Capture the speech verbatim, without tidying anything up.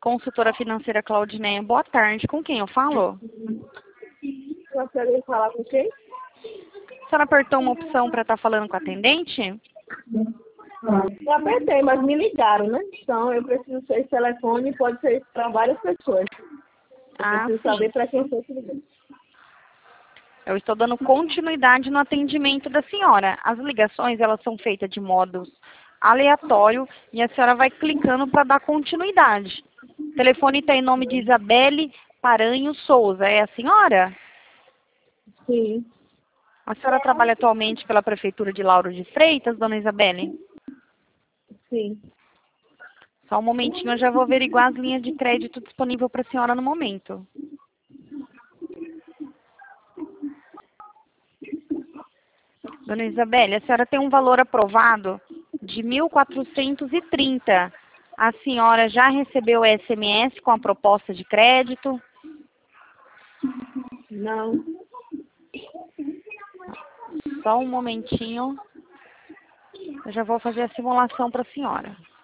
Consultora financeira Claudineia, boa tarde. Com quem eu falo? Gostaria de falar com quem? A senhora apertou uma opção para estar falando com a atendente? Eu apertei, mas me ligaram, né? Então eu preciso ser esse telefone, pode ser para várias pessoas. Eu Ah, preciso sim. saber para quem foi que ligou. Eu estou dando continuidade no atendimento da senhora. As ligações, elas são feitas de modo aleatório e a senhora vai clicando para dar continuidade. O telefone está em nome de Isabelle Paranho Souza. É a senhora? Sim, A senhora trabalha atualmente pela Prefeitura de Lauro de Freitas, dona Isabelle? sim. Só um momentinho, eu já vou averiguar as linhas de crédito disponível para a senhora no momento. Dona Isabelle, a senhora tem um valor aprovado de mil quatrocentos e trinta. A senhora já recebeu o S M S com a proposta de crédito? Não. Só um momentinho. Eu já vou fazer a simulação para a senhora.